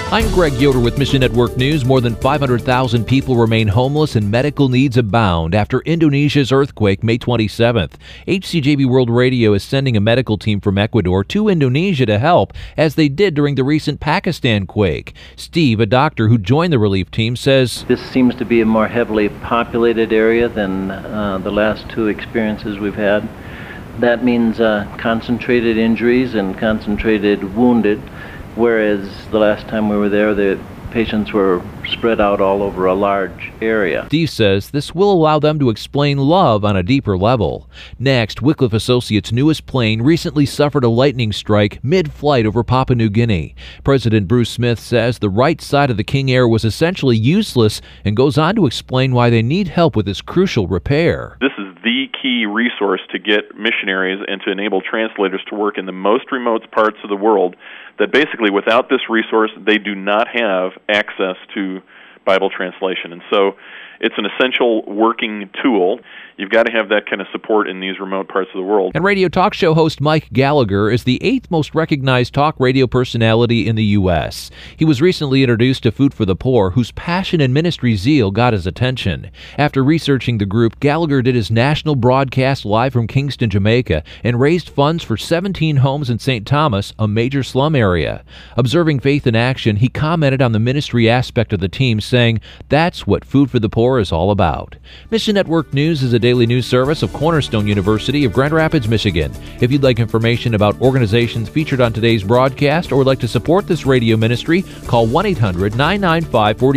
I'm Greg Yoder with Mission Network News. More than 500,000 people remain homeless and medical needs abound after Indonesia's earthquake May 27th. HCJB World Radio is sending a medical team from Ecuador to Indonesia to help, as they did during the recent Pakistan quake. Steve, a doctor who joined the relief team, says, "This seems to be a more heavily populated area than the last two experiences we've had. That means concentrated injuries and concentrated wounded, whereas the last time we were there, the patients were spread out all over a large area." Steve says this will allow them to explain love on a deeper level. Next, Wycliffe Associates' newest plane recently suffered a lightning strike mid-flight over Papua New Guinea. President Bruce Smith says the right side of the King Air was essentially useless and goes on to explain why they need help with this crucial repair. This is the key resource to get missionaries and to enable translators to work in the most remote parts of the world, that basically without this resource they do not have access to Bible translation. And so it's an essential working tool. You've got to have that kind of support in these remote parts of the world. And radio talk show host Mike Gallagher is the 8th most recognized talk radio personality in the U.S. He was recently introduced to Food for the Poor, whose passion and ministry zeal got his attention. After researching the group, Gallagher did his national broadcast live from Kingston, Jamaica, and raised funds for 17 homes in St. Thomas, a major slum area. Observing faith in action, he commented on the ministry aspect of the team, saying, "That's what Food for the Poor is all about." Mission Network News is a daily news service of Cornerstone University of Grand Rapids, Michigan. If you'd like information about organizations featured on today's broadcast or would like to support this radio ministry, call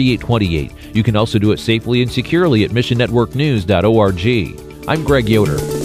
1-800-995-4828. You can also do it safely and securely at missionnetworknews.org. I'm Greg Yoder.